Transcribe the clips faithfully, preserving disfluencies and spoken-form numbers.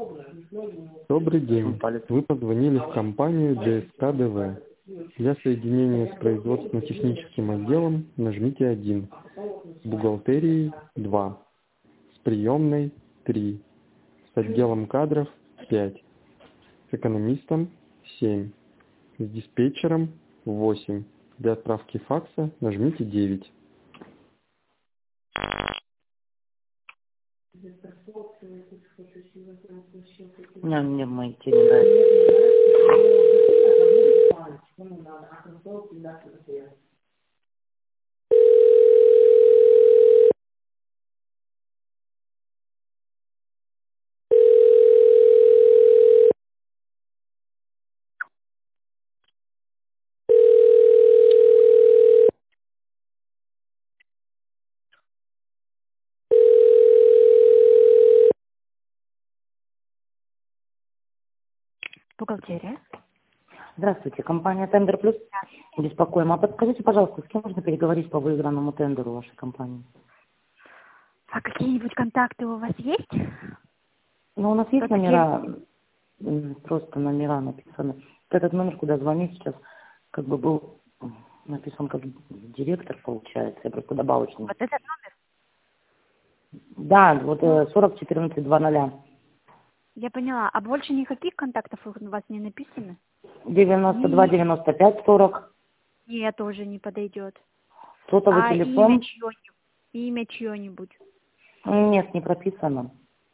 Добрый день. Вы позвонили в компанию ДСК ДВ. Для соединения с производственно-техническим отделом нажмите один. С бухгалтерией два. С приемной три. С отделом кадров пять. С экономистом семь. С диспетчером восемь. Для отправки факса нажмите девять. Не, мне мои те не нравятся. Бухгалтерия. Здравствуйте, компания Тендер Плюс. Беспокоим. А подскажите, пожалуйста, с кем можно переговорить по выигранному тендеру вашей компании? А какие-нибудь контакты у вас есть? Ну, у нас есть Кто номера, м, просто номера написаны. Вот этот номер, куда звонить сейчас, как бы был м, написан как директор, получается, я просто добавочный. Вот этот номер? Да, вот э, сорок четырнадцать два ноль. Я поняла. А больше никаких контактов у вас не написано? девяносто два девяносто пять сорок. Нет, тоже не подойдет. Сотовый А телефон. имя чье-нибудь? Имя чье-нибудь? Нет, не прописано.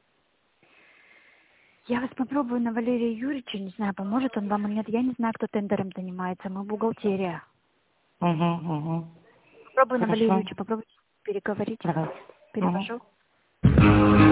Я вас попробую на Валерия Юрьевича, не знаю, поможет он вам или нет. Я не знаю, кто тендером занимается. Мы бухгалтерия. Угу, угу. Попробую на Хорошо. Валерия Юрьевича, попробуйте переговорить. Ага. Перевожу. Угу.